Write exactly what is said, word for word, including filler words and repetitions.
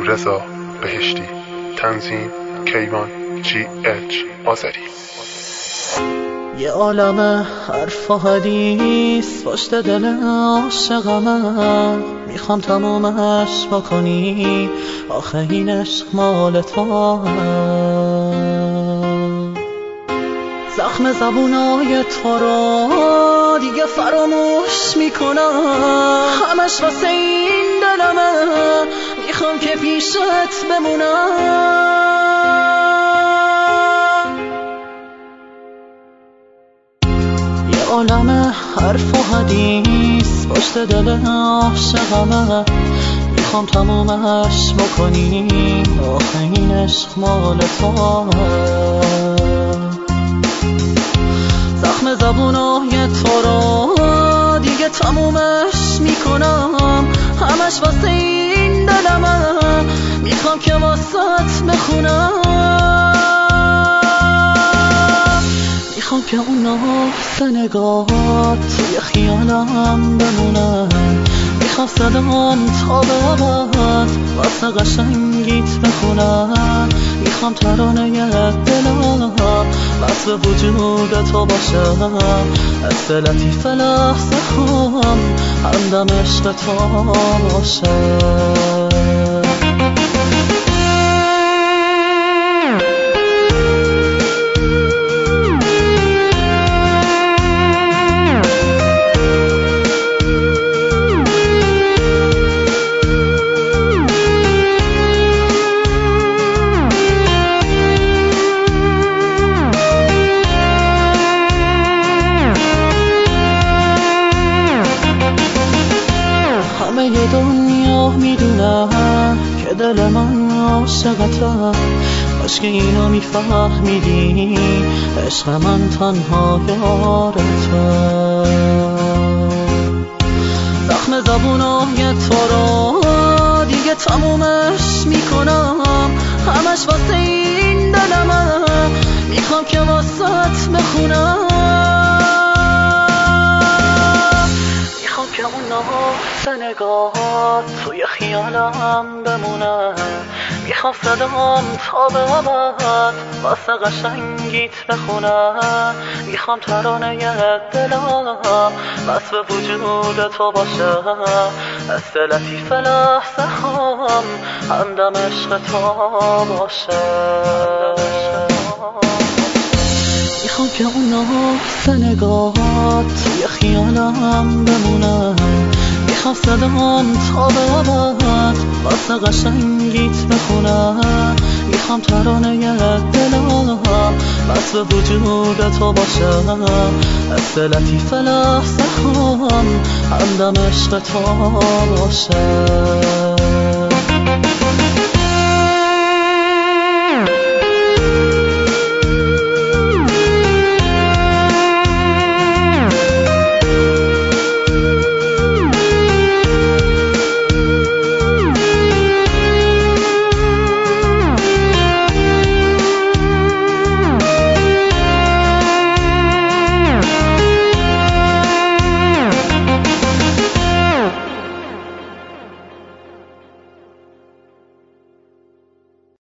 علیرضا بهشتی. تنظیم کیوان جی اچ آذری. یه عالم حرف و حدیث پشت دل عاشقمه، میخوام تمومش بکنی، آخه این عشق مال تو. زخم زبونای تو رو دیگه فراموش میکنم، همش واسه این دلمه، میخوام که پیشت بمونم. یه عالم حرف و حدیث پشت دل عاشقمه، میخوام تمومش بکنی، آخه این عشق مال تو. زخم زبونای تو رو دیگه تمومش میکنم، همش واسه این دلمه، میخوام که واسط بخونم. میخوام که اون نفس نگاهات توی خیالم بمونه، میخوام صدام تا به ابد واسه قشنگیت بخونم. میخوام ترانه دلم بس به وجود تو باشم، حس لطیف لحظه هم همدم عشق تو باشم. همه دنیا میدونم که دل من عاشقته، کاش که اینو میفهمیدی، عشق من تنها یارته. زخم زبونای تو رو دیگه تمومش میکنم، همش واسه این دلمه، میخوام که واسط بخونم. میخوام که اون نفس نگاهات توی خیالم بمونه، میخوام صدام تا به ابد واسه قشنگیت بخونم. میخوام ترانه دلم بس به وجود تو باشه، حس لطیف لحظه هم همدم عشق تو باشه. میخوام که اون نفس نگاهات توی خیالم بمونه، میخوام صدام تا به ابد واسه قشنگیت بخونم. میخوام ترانه دلم بس به وجود تو باشه، حس لطیف لحظه هم همدم عشق تو باشه.